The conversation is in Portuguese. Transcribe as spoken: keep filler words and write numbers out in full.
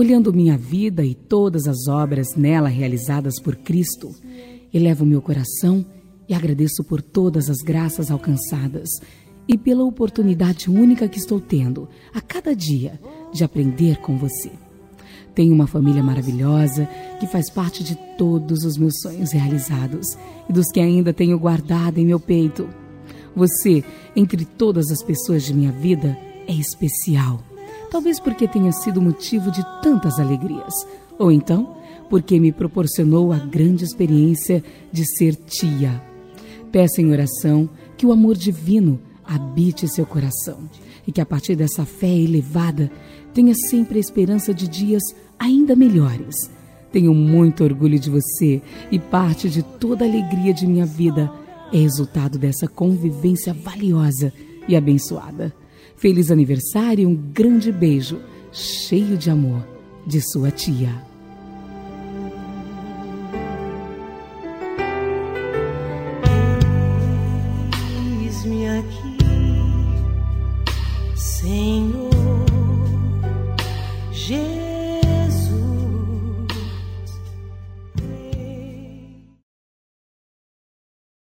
Olhando minha vida e todas as obras nela realizadas por Cristo, elevo meu coração e agradeço por todas as graças alcançadas e pela oportunidade única que estou tendo a cada dia de aprender com você. Tenho uma família maravilhosa que faz parte de todos os meus sonhos realizados e dos que ainda tenho guardado em meu peito. Você, entre todas as pessoas de minha vida, é especial. Talvez porque tenha sido motivo de tantas alegrias, ou então porque me proporcionou a grande experiência de ser tia. Peço em oração que o amor divino habite seu coração e que a partir dessa fé elevada tenha sempre a esperança de dias ainda melhores. Tenho muito orgulho de você e parte de toda a alegria de minha vida é resultado dessa convivência valiosa e abençoada. Feliz aniversário e um grande beijo cheio de amor de sua tia.